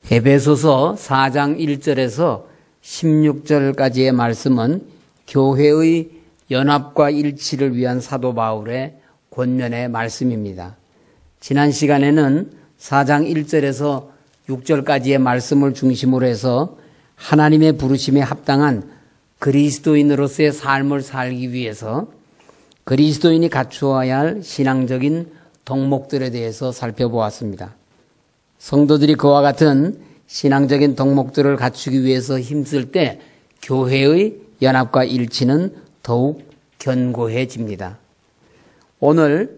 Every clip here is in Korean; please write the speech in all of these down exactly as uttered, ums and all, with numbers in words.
에베소서 사 장 일 절에서 십육 절까지의 말씀은 교회의 연합과 일치를 위한 사도 바울의 권면의 말씀입니다. 지난 시간에는 사 장 일 절에서 육 절까지의 말씀을 중심으로 해서 하나님의 부르심에 합당한 그리스도인으로서의 삶을 살기 위해서 그리스도인이 갖추어야 할 신앙적인 덕목들에 대해서 살펴보았습니다. 성도들이 그와 같은 신앙적인 덕목들을 갖추기 위해서 힘쓸 때 교회의 연합과 일치는 더욱 견고해집니다. 오늘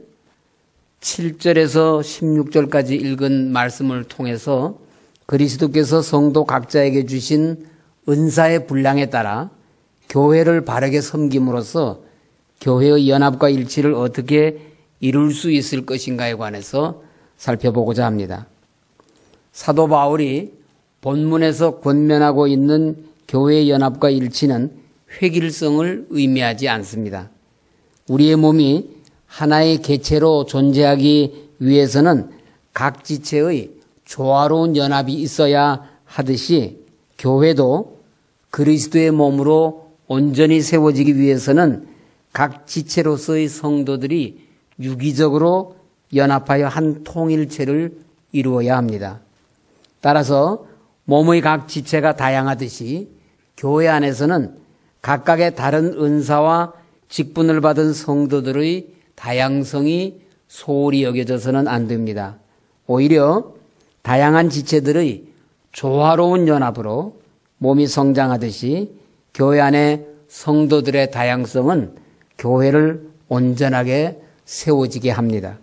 칠 절에서 십육 절까지 읽은 말씀을 통해서 그리스도께서 성도 각자에게 주신 은사의 분량에 따라 교회를 바르게 섬김으로써 교회의 연합과 일치를 어떻게 이룰 수 있을 것인가에 관해서 살펴보고자 합니다. 사도 바울이 본문에서 권면하고 있는 교회의 연합과 일치는 획일성을 의미하지 않습니다. 우리의 몸이 하나의 개체로 존재하기 위해서는 각 지체의 조화로운 연합이 있어야 하듯이 교회도 그리스도의 몸으로 온전히 세워지기 위해서는 각 지체로서의 성도들이 유기적으로 연합하여 한 통일체를 이루어야 합니다. 따라서 몸의 각 지체가 다양하듯이 교회 안에서는 각각의 다른 은사와 직분을 받은 성도들의 다양성이 소홀히 여겨져서는 안 됩니다. 오히려 다양한 지체들의 조화로운 연합으로 몸이 성장하듯이 교회 안의 성도들의 다양성은 교회를 온전하게 세워지게 합니다.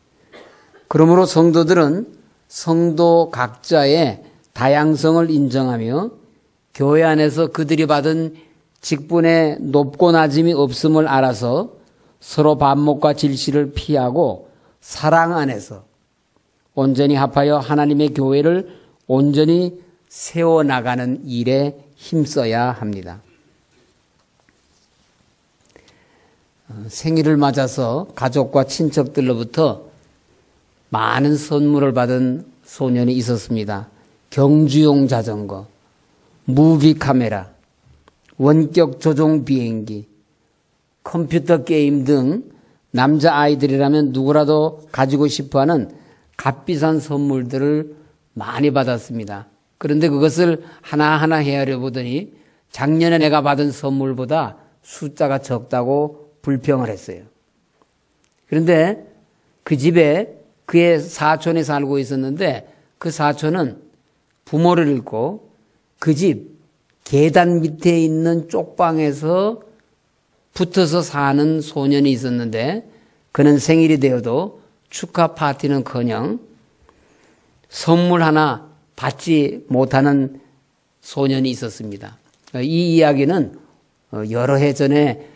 그러므로 성도들은 성도 각자의 다양성을 인정하며 교회 안에서 그들이 받은 직분의 높고 낮음이 없음을 알아서 서로 반목과 질시를 피하고 사랑 안에서 온전히 합하여 하나님의 교회를 온전히 세워나가는 일에 힘써야 합니다. 생일을 맞아서 가족과 친척들로부터 많은 선물을 받은 소년이 있었습니다. 경주용 자전거, 무비 카메라, 원격 조종 비행기, 컴퓨터 게임 등 남자아이들이라면 누구라도 가지고 싶어하는 값비싼 선물들을 많이 받았습니다. 그런데 그것을 하나하나 헤아려 보더니 작년에 내가 받은 선물보다 숫자가 적다고 불평을 했어요. 그런데 그 집에 그의 사촌이 살고 있었는데 그 사촌은 부모를 잃고 그 집 계단 밑에 있는 쪽방에서 붙어서 사는 소년이 있었는데 그는 생일이 되어도 축하 파티는커녕 선물 하나 받지 못하는 소년이 있었습니다. 이 이야기는 여러 해 전에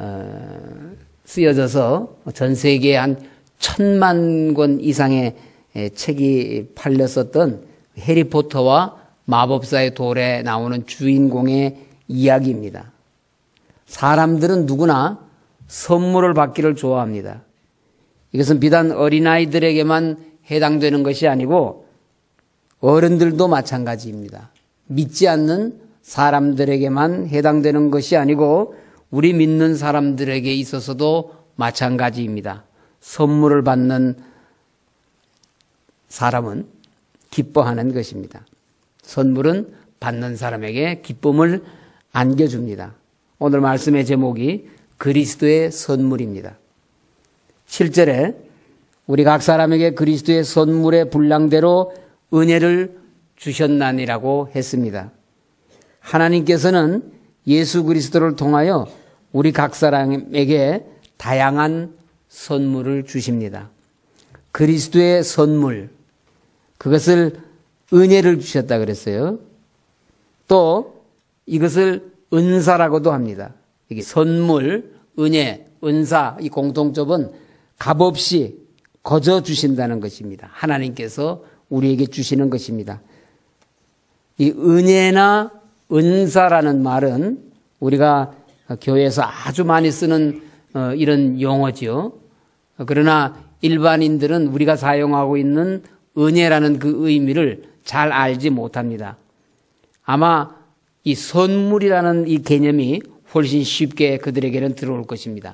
쓰여져서 전 세계에 한 천만 권 이상의 책이 팔렸었던 해리포터와 마법사의 돌에 나오는 주인공의 이야기입니다. 사람들은 누구나 선물을 받기를 좋아합니다. 이것은 비단 어린아이들에게만 해당되는 것이 아니고 어른들도 마찬가지입니다. 믿지 않는 사람들에게만 해당되는 것이 아니고 우리 믿는 사람들에게 있어서도 마찬가지입니다. 선물을 받는 사람은 기뻐하는 것입니다. 선물은 받는 사람에게 기쁨을 안겨줍니다. 오늘 말씀의 제목이 그리스도의 선물입니다. 칠 절에 우리 각 사람에게 그리스도의 선물의 분량대로 은혜를 주셨나니라고 했습니다. 하나님께서는 예수 그리스도를 통하여 우리 각 사람에게 다양한 선물을 주십니다. 그리스도의 선물, 그것을 은혜를 주셨다 그랬어요. 또 이것을 은사라고도 합니다. 이게 선물, 은혜, 은사, 이 공통점은 값없이 거저 주신다는 것입니다. 하나님께서 우리에게 주시는 것입니다. 이 은혜나 은사라는 말은 우리가 교회에서 아주 많이 쓰는 이런 용어지요. 그러나 일반인들은 우리가 사용하고 있는 은혜라는 그 의미를 잘 알지 못합니다. 아마 이 선물이라는 이 개념이 훨씬 쉽게 그들에게는 들어올 것입니다.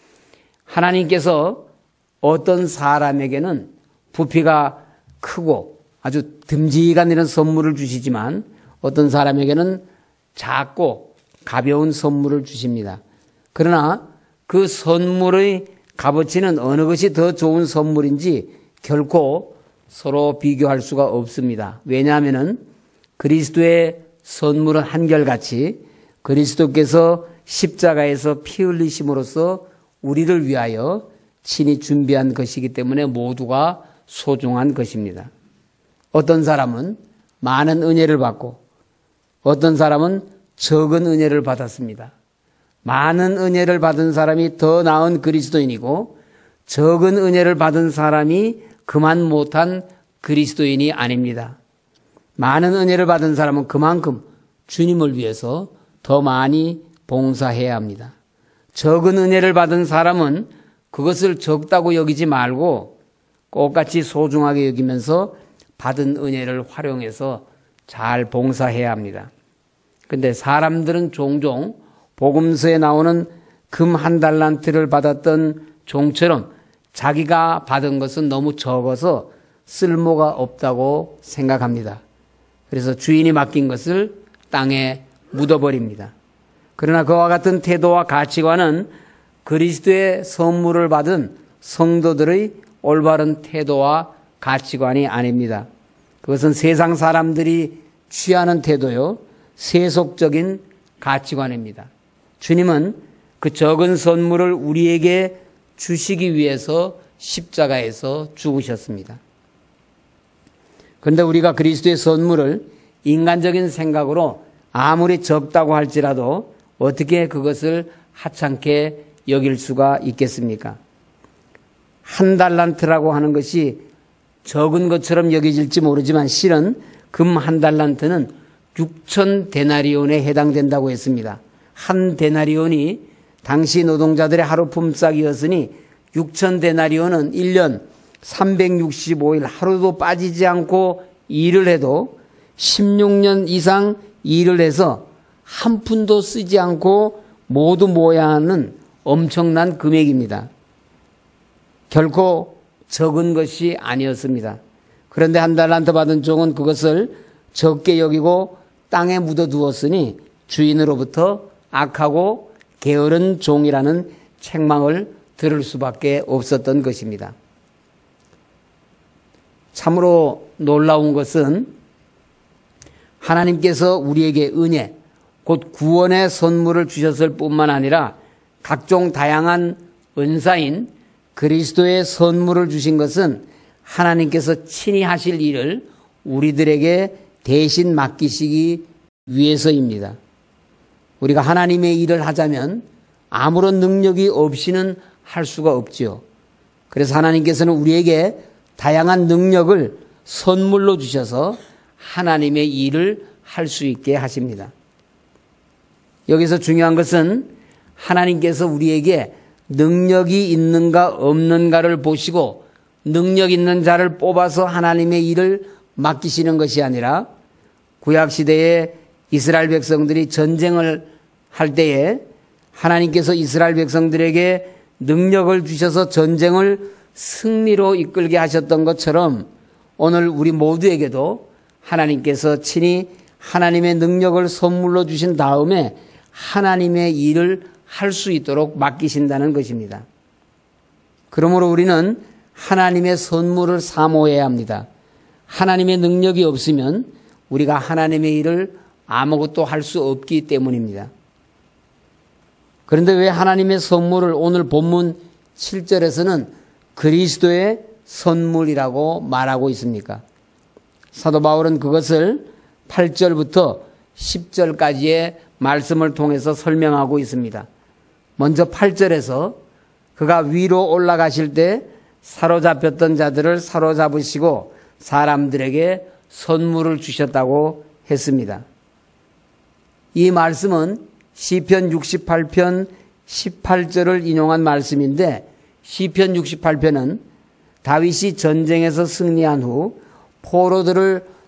하나님께서 어떤 사람에게는 부피가 크고 아주 듬직한 이런 선물을 주시지만 어떤 사람에게는 작고 가벼운 선물을 주십니다. 그러나 그 선물의 값어치는 어느 것이 더 좋은 선물인지 결코 서로 비교할 수가 없습니다. 왜냐하면 그리스도의 선물은 한결같이 그리스도께서 십자가에서 피 흘리심으로써 우리를 위하여 친히 준비한 것이기 때문에 모두가 소중한 것입니다. 어떤 사람은 많은 은혜를 받고 어떤 사람은 적은 은혜를 받았습니다. 많은 은혜를 받은 사람이 더 나은 그리스도인이고 적은 은혜를 받은 사람이 그만 못한 그리스도인이 아닙니다. 많은 은혜를 받은 사람은 그만큼 주님을 위해서 더 많이 봉사해야 합니다. 적은 은혜를 받은 사람은 그것을 적다고 여기지 말고 똑같이 소중하게 여기면서 받은 은혜를 활용해서 잘 봉사해야 합니다. 근데 사람들은 종종 복음서에 나오는 금 한 달란트를 받았던 종처럼 자기가 받은 것은 너무 적어서 쓸모가 없다고 생각합니다. 그래서 주인이 맡긴 것을 땅에 묻어버립니다. 그러나 그와 같은 태도와 가치관은 그리스도의 선물을 받은 성도들의 올바른 태도와 가치관이 아닙니다. 그것은 세상 사람들이 취하는 태도요, 세속적인 가치관입니다. 주님은 그 적은 선물을 우리에게 주시기 위해서 십자가에서 죽으셨습니다. 그런데 우리가 그리스도의 선물을 인간적인 생각으로 아무리 적다고 할지라도 어떻게 그것을 하찮게 여길 수가 있겠습니까? 한 달란트라고 하는 것이 적은 것처럼 여겨질지 모르지만 실은 금 한 달란트는 육천 데나리온에 해당된다고 했습니다. 한 데나리온이 당시 노동자들의 하루 품삯이었으니 육천 데나리온은 일 년 삼백육십오 일 하루도 빠지지 않고 일을 해도 십육 년 이상 일을 해서 한 푼도 쓰지 않고 모두 모아야 하는 엄청난 금액입니다. 결코 적은 것이 아니었습니다. 그런데 한 달란트 받은 종은 그것을 적게 여기고 땅에 묻어두었으니 주인으로부터 악하고 게으른 종이라는 책망을 들을 수밖에 없었던 것입니다. 참으로 놀라운 것은 하나님께서 우리에게 은혜, 곧 구원의 선물을 주셨을 뿐만 아니라 각종 다양한 은사인 그리스도의 선물을 주신 것은 하나님께서 친히 하실 일을 우리들에게 대신 맡기시기 위해서입니다. 우리가 하나님의 일을 하자면 아무런 능력이 없이는 할 수가 없지요. 그래서 하나님께서는 우리에게 다양한 능력을 선물로 주셔서 하나님의 일을 할 수 있게 하십니다. 여기서 중요한 것은 하나님께서 우리에게 능력이 있는가 없는가를 보시고 능력 있는 자를 뽑아서 하나님의 일을 맡기시는 것이 아니라 구약시대에 이스라엘 백성들이 전쟁을 할 때에 하나님께서 이스라엘 백성들에게 능력을 주셔서 전쟁을 승리로 이끌게 하셨던 것처럼 오늘 우리 모두에게도 하나님께서 친히 하나님의 능력을 선물로 주신 다음에 하나님의 일을 할 수 있도록 맡기신다는 것입니다. 그러므로 우리는 하나님의 선물을 사모해야 합니다. 하나님의 능력이 없으면 우리가 하나님의 일을 아무것도 할 수 없기 때문입니다. 그런데 왜 하나님의 선물을 오늘 본문 칠 절에서는 그리스도의 선물이라고 말하고 있습니까? 사도 바울은 그것을 팔 절부터 십 절까지의 말씀을 통해서 설명하고 있습니다. 먼저 팔 절에서 그가 위로 올라가실 때 사로잡혔던 자들을 사로잡으시고 사람들에게 선물을 주셨다고 했습니다. 이 말씀은 시편 육십팔 편 십팔 절을 인용한 말씀인데 시편 육십팔 편은 다윗이 전쟁에서 승리한 후 포로들을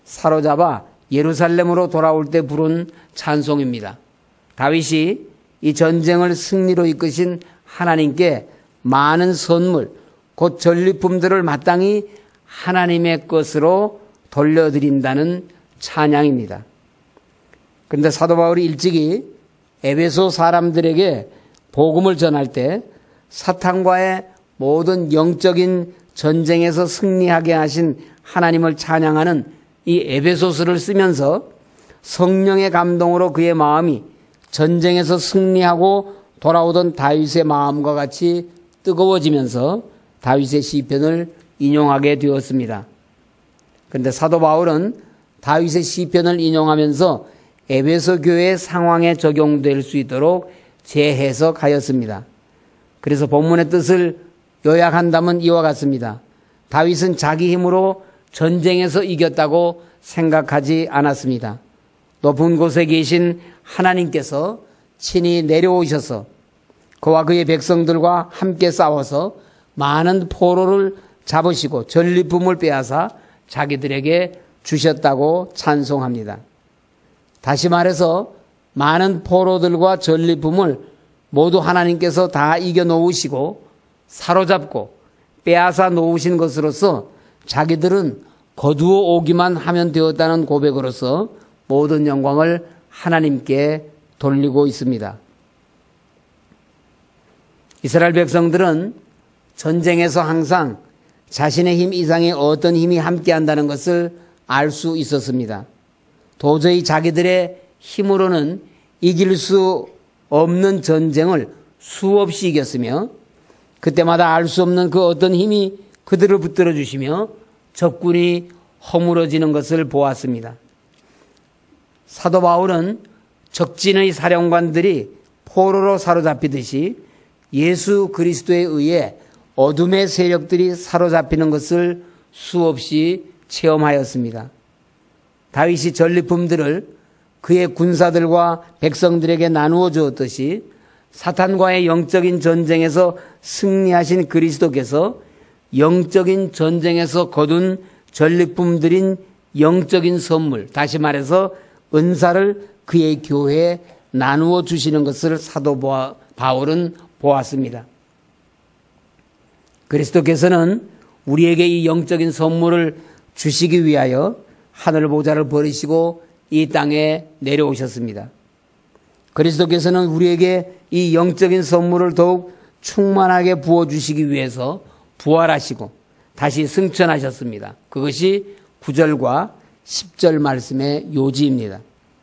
사로잡아 예루살렘으로 돌아올 때 부른 찬송입니다. 다윗이 이 전쟁을 승리로 이끄신 하나님께 많은 선물, 곧 전리품들을 마땅히 하나님의 것으로 돌려드린다는 찬양입니다. 그런데 사도 바울이 일찍이 에베소 사람들에게 복음을 전할 때 사탄과의 모든 영적인 전쟁에서 승리하게 하신 하나님을 찬양하는 이 에베소서를 쓰면서 성령의 감동으로 그의 마음이 전쟁에서 승리하고 돌아오던 다윗의 마음과 같이 뜨거워지면서 다윗의 시편을 인용하게 되었습니다. 그런데 사도 바울은 다윗의 시편을 인용하면서 에베소 교회의 상황에 적용될 수 있도록 재해석하였습니다. 그래서 본문의 뜻을 요약한다면 이와 같습니다. 다윗은 자기 힘으로 전쟁에서 이겼다고 생각하지 않았습니다. 높은 곳에 계신 하나님께서 친히 내려오셔서 그와 그의 백성들과 함께 싸워서 많은 포로를 잡으시고 전리품을 빼앗아 자기들에게 주셨다고 찬송합니다. 다시 말해서 많은 포로들과 전리품을 모두 하나님께서 다 이겨놓으시고 사로잡고 빼앗아 놓으신 것으로서 자기들은 거두어 오기만 하면 되었다는 고백으로서 모든 영광을 하나님께 돌리고 있습니다. 이스라엘 백성들은 전쟁에서 항상 자신의 힘 이상의 어떤 힘이 함께한다는 것을 알 수 있었습니다. 도저히 자기들의 힘으로는 이길 수 없는 전쟁을 수없이 이겼으며 그때마다 알 수 없는 그 어떤 힘이 그들을 붙들어 주시며 적군이 허물어지는 것을 보았습니다. 사도 바울은 적진의 사령관들이 포로로 사로잡히듯이 예수 그리스도에 의해 어둠의 세력들이 사로잡히는 것을 수없이 체험하였습니다. 다윗이 전리품들을 그의 군사들과 백성들에게 나누어 주었듯이 사탄과의 영적인 전쟁에서 승리하신 그리스도께서 영적인 전쟁에서 거둔 전리품들인 영적인 선물, 다시 말해서 은사를 그의 교회에 나누어 주시는 것을 사도 바울은 보았습니다. 그리스도께서는 우리에게 이 영적인 선물을 주시기 위하여 하늘 보좌를 버리시고 이 땅에 내려오셨습니다. 그리스도께서는 우리에게 이 영적인 선물을 더욱 충만하게 부어주시기 위해서 부활하시고 다시 승천하셨습니다. 그것이 구 절과 십 절 말씀의 요지입니다.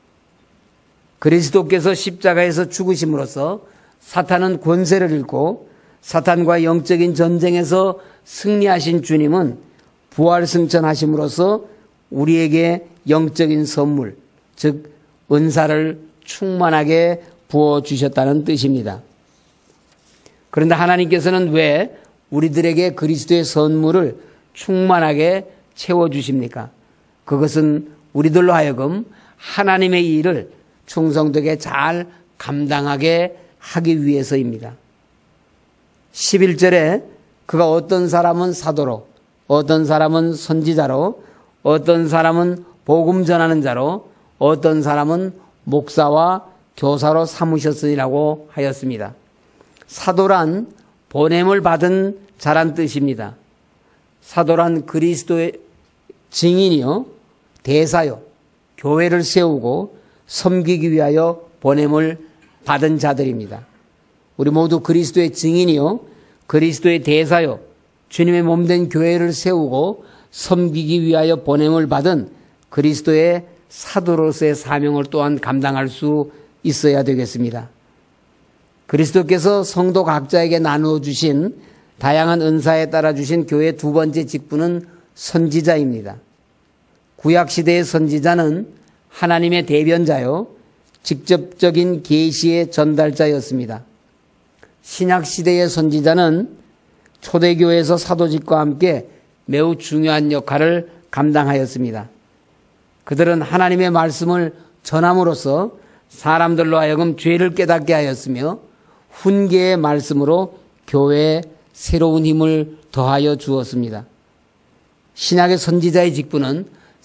그리스도께서 십자가에서 죽으심으로써 사탄은 권세를 잃고 사탄과 영적인 전쟁에서 승리하신 주님은 부활 승천하심으로써 우리에게 영적인 선물, 즉 은사를 충만하게 부어주셨다는 뜻입니다. 그런데 하나님께서는 왜 우리들에게 그리스도의 선물을 충만하게 채워주십니까? 그것은 우리들로 하여금 하나님의 일을 충성되게 잘 감당하게 하기 위해서입니다. 십일 절에 그가 어떤 사람은 사도로, 어떤 사람은 선지자로, 어떤 사람은 복음 전하는 자로, 어떤 사람은 목사와 교사로 삼으셨으니라고 하였습니다. 사도란 보냄을 받은 자란 뜻입니다. 사도란 그리스도의 증인이요, 대사요, 교회를 세우고 섬기기 위하여 보냄을 받은 자들입니다. 우리 모두 그리스도의 증인이요, 그리스도의 대사요, 주님의 몸된 교회를 세우고 섬기기 위하여 보냄을 받은 그리스도의 사도로서의 사명을 또한 감당할 수 있어야 되겠습니다. 그리스도께서 성도 각자에게 나누어 주신 다양한 은사에 따라 주신 교회의 두 번째 직분은 선지자입니다. 구약시대의 선지자는 하나님의 대변자요, 직접적인 계시의 전달자였습니다. 신약시대의 선지자는 초대교회에서 사도직과 함께 매우 중요한 역할을 감당하였습니다. 그들은 하나님의 말씀을 전함으로써 사람들로 하여금 죄를 깨닫게 하였으며 훈계의 말씀으로 교회에 새로운 힘을 더하여 주었습니다. 신약의 선지자의 직분은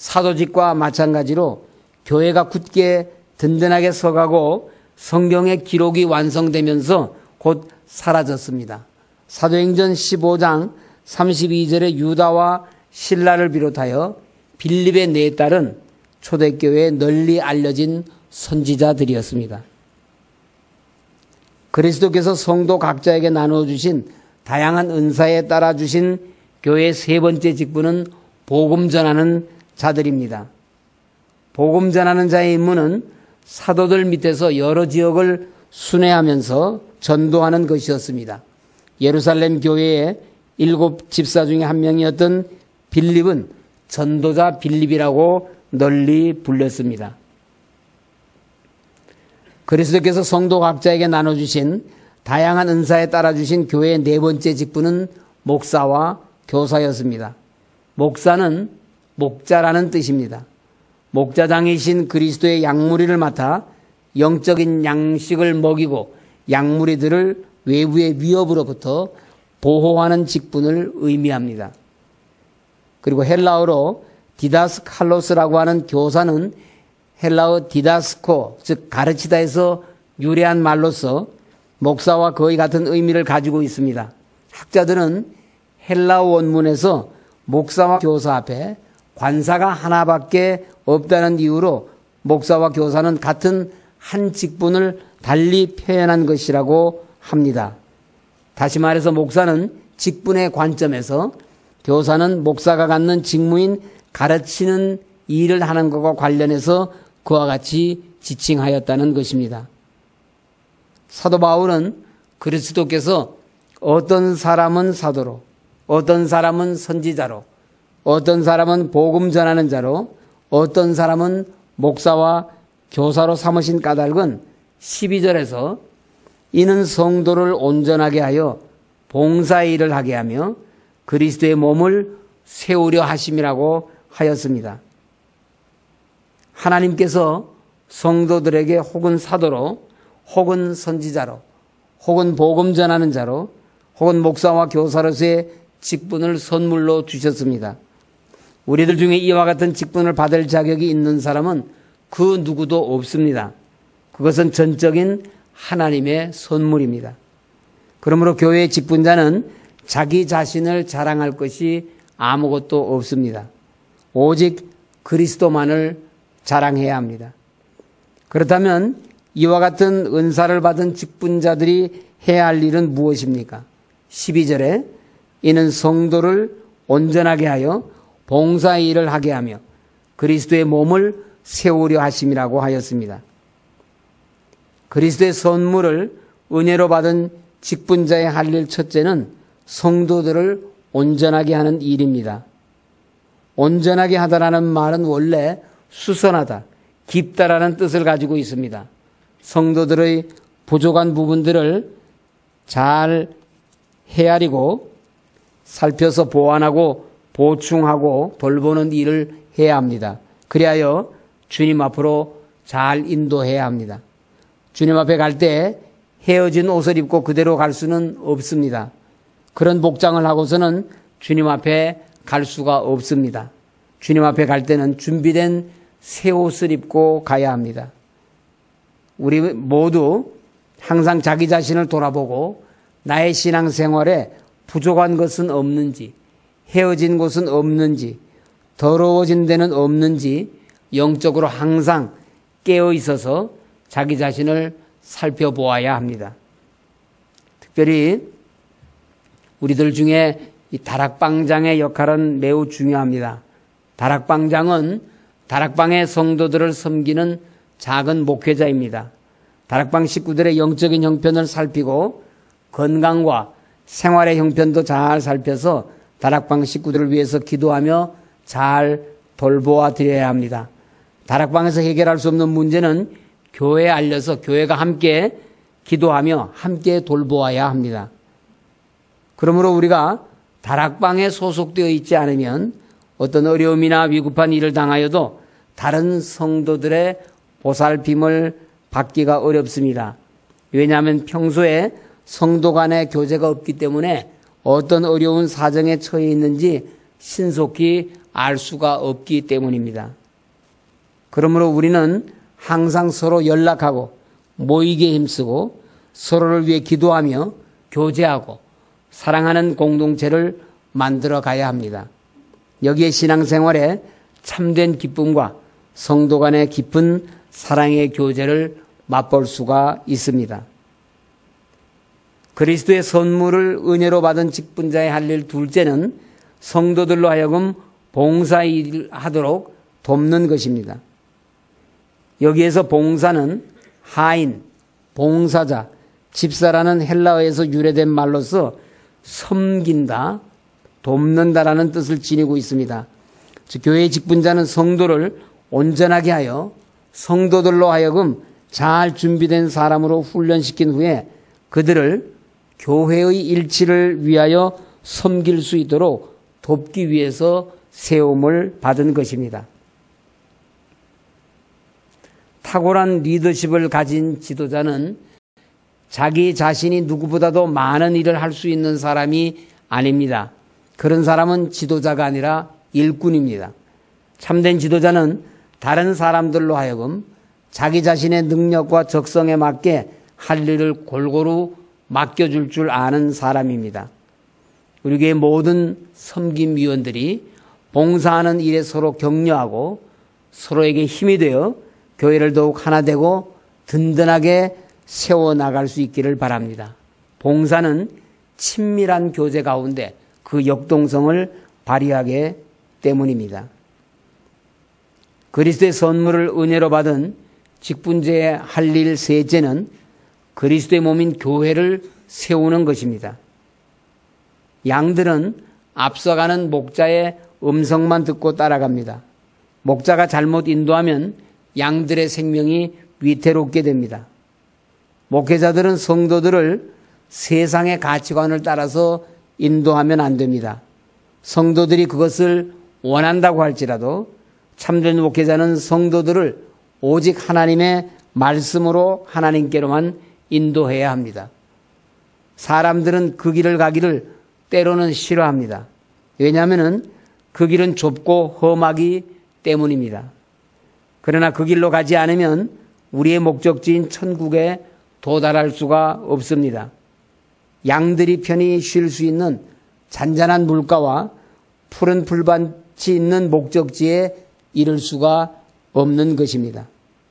사도직과 마찬가지로 교회가 굳게 든든하게 서가고 성경의 기록이 완성되면서 곧 사라졌습니다. 사도행전 십오 장 삼십이 절에 유다와 실라를 비롯하여 빌립의 네 딸은 초대교회에 널리 알려진 선지자들이었습니다. 그리스도께서 성도 각자에게 나눠주신 다양한 은사에 따라 주신 교회의 세 번째 직분은 복음 전하는 자들입니다. 복음 전하는 자의 임무는 사도들 밑에서 여러 지역을 순회하면서 전도하는 것이었습니다. 예루살렘 교회의 일곱 집사 중에 한 명이었던 빌립은 전도자 빌립이라고 널리 불렸습니다. 그리스도께서 성도 각자에게 나눠주신 다양한 은사에 따라 주신 교회의 네 번째 직분은 목사와 교사였습니다. 목사는 목자라는 뜻입니다. 목자장이신 그리스도의 양무리를 맡아 영적인 양식을 먹이고 양무리들을 외부의 위협으로부터 보호하는 직분을 의미합니다. 그리고 헬라어로 디다스칼로스라고 하는 교사는 헬라어 디다스코, 즉 가르치다에서 유래한 말로서 목사와 거의 같은 의미를 가지고 있습니다. 학자들은 헬라어 원문에서 목사와 교사 앞에 관사가 하나밖에 없다는 이유로 목사와 교사는 같은 한 직분을 달리 표현한 것이라고 합니다. 다시 말해서 목사는 직분의 관점에서, 교사는 목사가 갖는 직무인 가르치는 일을 하는 것과 관련해서 그와 같이 지칭하였다는 것입니다. 사도 바울은 그리스도께서 어떤 사람은 사도로, 어떤 사람은 선지자로, 어떤 사람은 복음 전하는 자로, 어떤 사람은 목사와 교사로 삼으신 까닭은 십이 절에서 이는 성도를 온전하게 하여 봉사의 일을 하게 하며 그리스도의 몸을 세우려 하심이라고 하였습니다. 하나님께서 성도들에게 혹은 사도로, 혹은 선지자로, 혹은 복음 전하는 자로, 혹은 목사와 교사로서의 직분을 선물로 주셨습니다. 우리들 중에 이와 같은 직분을 받을 자격이 있는 사람은 그 누구도 없습니다. 그것은 전적인 하나님의 선물입니다. 그러므로 교회의 직분자는 자기 자신을 자랑할 것이 아무것도 없습니다. 오직 그리스도만을 자랑해야 합니다. 그렇다면 이와 같은 은사를 받은 직분자들이 해야 할 일은 무엇입니까? 십이 절에 이는 성도를 온전하게 하여 봉사의 일을 하게 하며 그리스도의 몸을 세우려 하심이라고 하였습니다. 그리스도의 선물을 은혜로 받은 직분자의 할 일 첫째는 성도들을 온전하게 하는 일입니다. 온전하게 하다라는 말은 원래 수선하다, 깊다라는 뜻을 가지고 있습니다. 성도들의 부족한 부분들을 잘 헤아리고 살펴서 보완하고 보충하고 돌보는 일을 해야 합니다. 그리하여 주님 앞으로 잘 인도해야 합니다. 주님 앞에 갈 때 헤어진 옷을 입고 그대로 갈 수는 없습니다. 그런 복장을 하고서는 주님 앞에 갈 수가 없습니다. 주님 앞에 갈 때는 준비된 새 옷을 입고 가야 합니다. 우리 모두 항상 자기 자신을 돌아보고 나의 신앙생활에 부족한 것은 없는지, 헤어진 곳은 없는지, 더러워진 데는 없는지 영적으로 항상 깨어 있어서 자기 자신을 살펴보아야 합니다. 특별히 우리들 중에 이 다락방장의 역할은 매우 중요합니다. 다락방장은 다락방의 성도들을 섬기는 작은 목회자입니다. 다락방 식구들의 영적인 형편을 살피고 건강과 생활의 형편도 잘 살펴서 다락방 식구들을 위해서 기도하며 잘 돌보아 드려야 합니다. 다락방에서 해결할 수 없는 문제는 교회에 알려서 교회가 함께 기도하며 함께 돌보아야 합니다. 그러므로 우리가 다락방에 소속되어 있지 않으면 어떤 어려움이나 위급한 일을 당하여도 다른 성도들의 보살핌을 받기가 어렵습니다. 왜냐하면 평소에 성도 간의 교제가 없기 때문에 어떤 어려운 사정에 처해 있는지 신속히 알 수가 없기 때문입니다. 그러므로 우리는 항상 서로 연락하고 모이기에 힘쓰고 서로를 위해 기도하며 교제하고 사랑하는 공동체를 만들어 가야 합니다. 여기에 신앙생활에 참된 기쁨과 성도 간의 깊은 사랑의 교제를 맛볼 수가 있습니다. 그리스도의 선물을 은혜로 받은 직분자의 할 일 둘째는 성도들로 하여금 봉사일을 하도록 돕는 것입니다. 여기에서 봉사는 하인, 봉사자, 집사라는 헬라어에서 유래된 말로서 섬긴다, 돕는다라는 뜻을 지니고 있습니다. 즉, 교회의 직분자는 성도를 온전하게 하여 성도들로 하여금 잘 준비된 사람으로 훈련시킨 후에 그들을 교회의 일치를 위하여 섬길 수 있도록 돕기 위해서 세움을 받은 것입니다. 탁월한 리더십을 가진 지도자는 자기 자신이 누구보다도 많은 일을 할 수 있는 사람이 아닙니다. 그런 사람은 지도자가 아니라 일꾼입니다. 참된 지도자는 다른 사람들로 하여금 자기 자신의 능력과 적성에 맞게 할 일을 골고루 맡겨줄 줄 아는 사람입니다. 우리 교회 모든 섬김위원들이 봉사하는 일에 서로 격려하고 서로에게 힘이 되어 교회를 더욱 하나 되고 든든하게 세워나갈 수 있기를 바랍니다. 봉사는 친밀한 교제 가운데 그 역동성을 발휘하기 때문입니다. 그리스도의 선물을 은혜로 받은 직분자의 할 일 셋째는 그리스도의 몸인 교회를 세우는 것입니다. 양들은 앞서가는 목자의 음성만 듣고 따라갑니다. 목자가 잘못 인도하면 양들의 생명이 위태롭게 됩니다. 목회자들은 성도들을 세상의 가치관을 따라서 인도하면 안 됩니다. 성도들이 그것을 원한다고 할지라도 참된 목회자는 성도들을 오직 하나님의 말씀으로 하나님께로만 인도해야 합니다. 사람들은 그 길을 가기를 때로는 싫어합니다. 왜냐하면 그 길은 좁고 험하기 때문입니다. 그러나 그 길로 가지 않으면 우리의 목적지인 천국에 도달할 수가 없습니다. 양들이 편히 쉴 수 있는 잔잔한 물가와 푸른 풀밭이 있는 목적지에 이를 수가 없는 것입니다.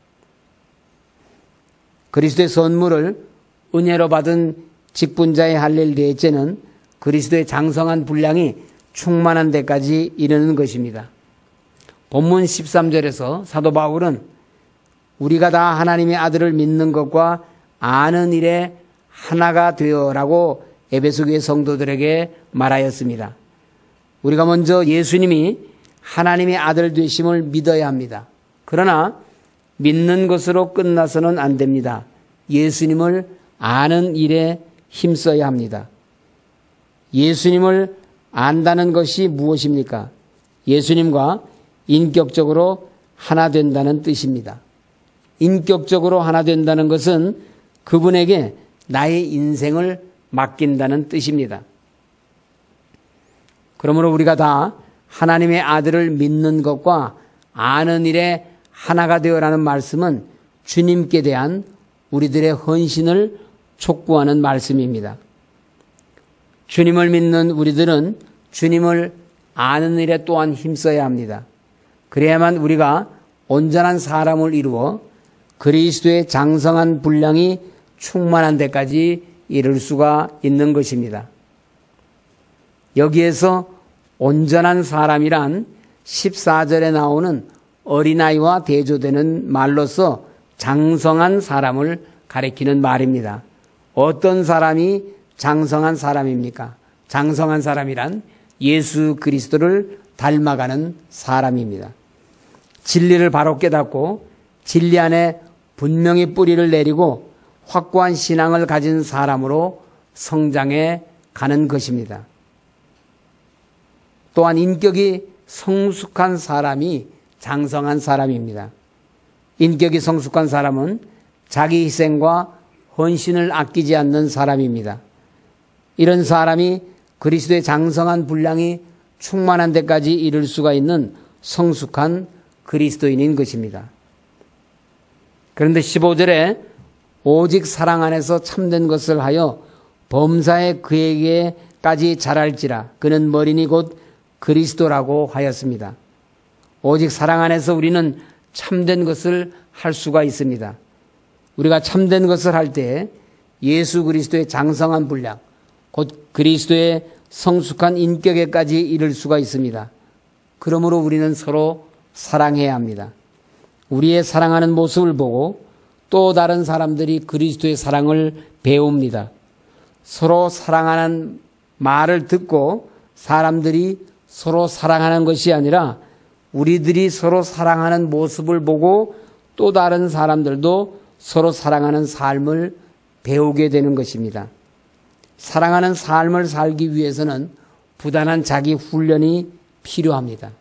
그리스도의 선물을 은혜로 받은 직분자의 할 일 넷째는 그리스도의 장성한 분량이 충만한 데까지 이르는 것입니다. 본문 십삼 절에서 사도 바울은 우리가 다 하나님의 아들을 믿는 것과 아는 일에 하나가 되어라고 에베소 교회 성도들에게 말하였습니다. 우리가 먼저 예수님이 하나님의 아들 되심을 믿어야 합니다. 그러나 믿는 것으로 끝나서는 안 됩니다. 예수님을 아는 일에 힘써야 합니다. 예수님을 안다는 것이 무엇입니까? 예수님과 인격적으로 하나 된다는 뜻입니다. 인격적으로 하나 된다는 것은 그분에게 나의 인생을 맡긴다는 뜻입니다. 그러므로 우리가 다 하나님의 아들을 믿는 것과 아는 일에 하나가 되어라는 말씀은 주님께 대한 우리들의 헌신을 촉구하는 말씀입니다. 주님을 믿는 우리들은 주님을 아는 일에 또한 힘써야 합니다. 그래야만 우리가 온전한 사람을 이루어 그리스도의 장성한 분량이 충만한 데까지 이를 수가 있는 것입니다. 여기에서 온전한 사람이란 십사 절에 나오는 어린아이와 대조되는 말로서 장성한 사람을 가리키는 말입니다. 어떤 사람이 장성한 사람입니까? 장성한 사람이란 예수 그리스도를 닮아가는 사람입니다. 진리를 바로 깨닫고 진리 안에 분명히 뿌리를 내리고 확고한 신앙을 가진 사람으로 성장해 가는 것입니다. 또한 인격이 성숙한 사람이 장성한 사람입니다. 인격이 성숙한 사람은 자기 희생과 헌신을 아끼지 않는 사람입니다. 이런 사람이 그리스도의 장성한 분량이 충만한 데까지 이를 수가 있는 성숙한 그리스도인인 것입니다. 그런데 십오 절에 오직 사랑 안에서 참된 것을 하여 범사에 그에게까지 자랄지라 그는 머리니 곧 그리스도라고 하였습니다. 오직 사랑 안에서 우리는 참된 것을 할 수가 있습니다. 우리가 참된 것을 할 때 예수 그리스도의 장성한 분량, 곧 그리스도의 성숙한 인격에까지 이를 수가 있습니다. 그러므로 우리는 서로 사랑해야 합니다. 우리의 사랑하는 모습을 보고 또 다른 사람들이 그리스도의 사랑을 배웁니다. 서로 사랑하는 말을 듣고 사람들이 서로 사랑하는 것이 아니라 우리들이 서로 사랑하는 모습을 보고 또 다른 사람들도 서로 사랑하는 삶을 배우게 되는 것입니다. 사랑하는 삶을 살기 위해서는 부단한 자기 훈련이 필요합니다.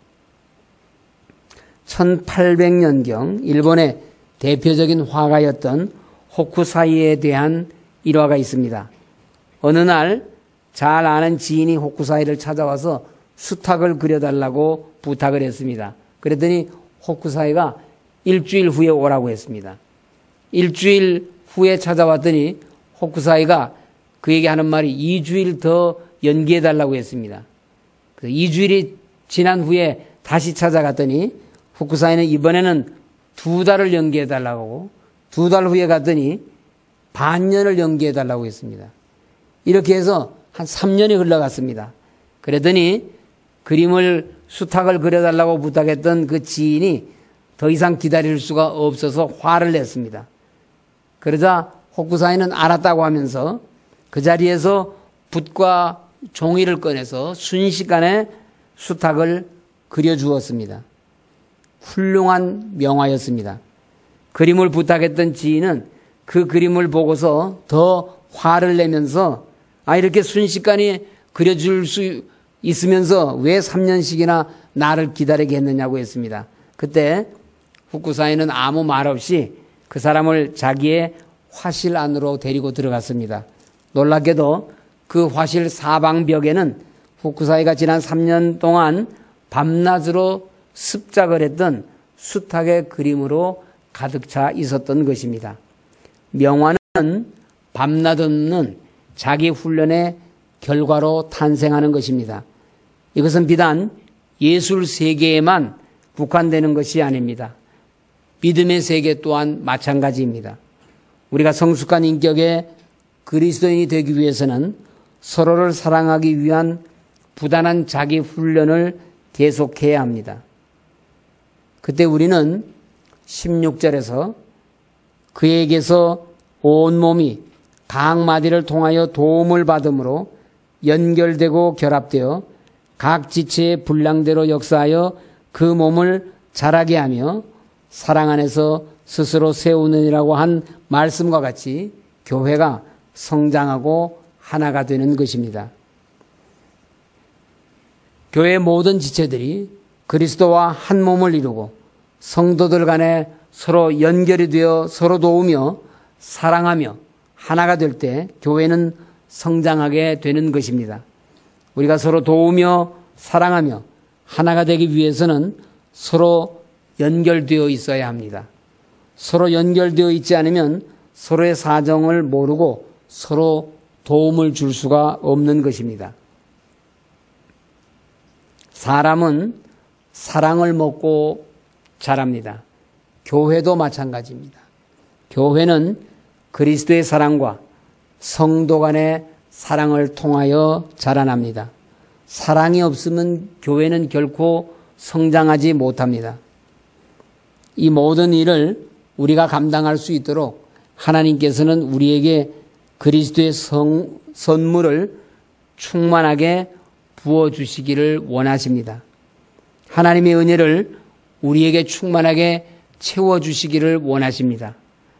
천팔백 년경 일본의 대표적인 화가였던 호쿠사이에 대한 일화가 있습니다. 어느 날 잘 아는 지인이 호쿠사이를 찾아와서 수탉을 그려달라고 부탁을 했습니다. 그랬더니 호쿠사이가 일주일 후에 오라고 했습니다. 일주일 후에 찾아왔더니 호쿠사이가 그에게 하는 말이 이 주일 더 연기해달라고 했습니다. 그래서 이 주일이 지난 후에 다시 찾아갔더니 호쿠사이는 이번에는 두 달을 연기해달라고 하고 두 달 후에 갔더니 반년을 연기해달라고 했습니다. 이렇게 해서 한 삼 년이 흘러갔습니다. 그랬더니 그림을 수탉을 그려달라고 부탁했던 그 지인이 더 이상 기다릴 수가 없어서 화를 냈습니다. 그러자 호쿠사이는 알았다고 하면서 그 자리에서 붓과 종이를 꺼내서 순식간에 수탉을 그려주었습니다. 훌륭한 명화였습니다. 그림을 부탁했던 지인은 그 그림을 보고서 더 화를 내면서 아 이렇게 순식간에 그려줄 수 있으면서 왜 삼 년씩이나 나를 기다리게 했느냐고 했습니다. 그때 후쿠사이는 아무 말 없이 그 사람을 자기의 화실 안으로 데리고 들어갔습니다. 놀랍게도 그 화실 사방벽에는 후쿠사이가 지난 삼 년 동안 밤낮으로 습작을 했던 수탉의 그림으로 가득 차 있었던 것입니다. 명화는 밤낮 없는 자기 훈련의 결과로 탄생하는 것입니다. 이것은 비단 예술 세계에만 국한되는 것이 아닙니다. 믿음의 세계 또한 마찬가지입니다. 우리가 성숙한 인격의 그리스도인이 되기 위해서는 서로를 사랑하기 위한 부단한 자기 훈련을 계속해야 합니다. 그때 우리는 십육 절에서 그에게서 온몸이 각 마디를 통하여 도움을 받음으로 연결되고 결합되어 각 지체의 분량대로 역사하여 그 몸을 자라게 하며 사랑 안에서 스스로 세우느니라고 한 말씀과 같이 교회가 성장하고 하나가 되는 것입니다. 교회의 모든 지체들이 그리스도와 한 몸을 이루고 성도들 간에 서로 연결이 되어 서로 도우며 사랑하며 하나가 될 때 교회는 성장하게 되는 것입니다. 우리가 서로 도우며 사랑하며 하나가 되기 위해서는 서로 연결되어 있어야 합니다. 서로 연결되어 있지 않으면 서로의 사정을 모르고 서로 도움을 줄 수가 없는 것입니다. 사람은 사랑을 먹고 자랍니다. 교회도 마찬가지입니다. 교회는 그리스도의 사랑과 성도 간의 사랑을 통하여 자라납니다. 사랑이 없으면 교회는 결코 성장하지 못합니다. 이 모든 일을 우리가 감당할 수 있도록 하나님께서는 우리에게 그리스도의 성, 선물을 충만하게 부어주시기를 원하십니다. 하나님의 은혜를 우리에게 충만하게 채워주시기를 원하십니다.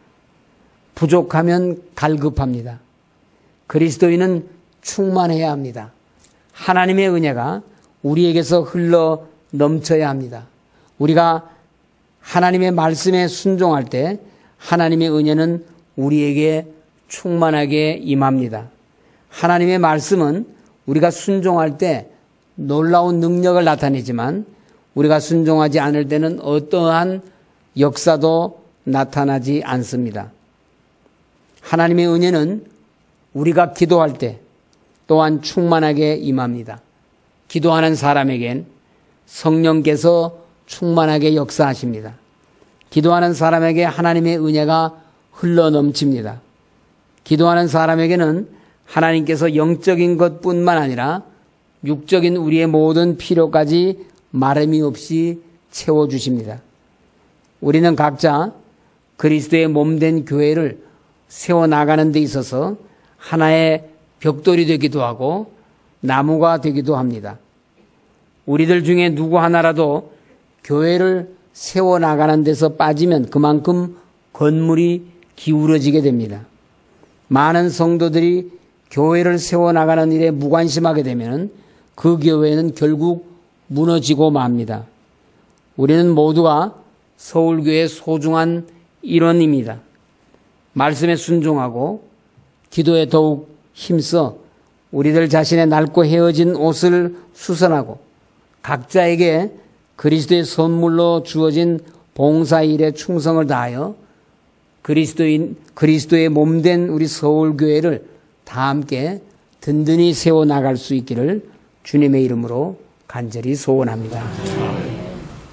부족하면 갈급합니다. 그리스도인은 충만해야 합니다. 하나님의 은혜가 우리에게서 흘러 넘쳐야 합니다. 우리가 하나님의 말씀에 순종할 때 하나님의 은혜는 우리에게 충만하게 임합니다. 하나님의 말씀은 우리가 순종할 때 놀라운 능력을 나타내지만 우리가 순종하지 않을 때는 어떠한 역사도 나타나지 않습니다. 하나님의 은혜는 우리가 기도할 때 또한 충만하게 임합니다. 기도하는 사람에겐 성령께서 충만하게 역사하십니다. 기도하는 사람에게 하나님의 은혜가 흘러넘칩니다. 기도하는 사람에게는 하나님께서 영적인 것뿐만 아니라 육적인 우리의 모든 필요까지 마름이 없이 채워주십니다. 우리는 각자 그리스도의 몸된 교회를 세워나가는 데 있어서 하나의 벽돌이 되기도 하고 나무가 되기도 합니다. 우리들 중에 누구 하나라도 교회를 세워나가는 데서 빠지면 그만큼 건물이 기울어지게 됩니다. 많은 성도들이 교회를 세워나가는 일에 무관심하게 되면 그 교회는 결국 무너지고 맙니다. 우리는 모두가 서울교회의 소중한 일원입니다. 말씀에 순종하고 기도에 더욱 힘써 우리들 자신의 낡고 헤어진 옷을 수선하고 각자에게 그리스도의 선물로 주어진 봉사일에 충성을 다하여 그리스도인, 그리스도의 몸된 우리 서울교회를 다 함께 든든히 세워나갈 수 있기를 주님의 이름으로 간절히 소원합니다.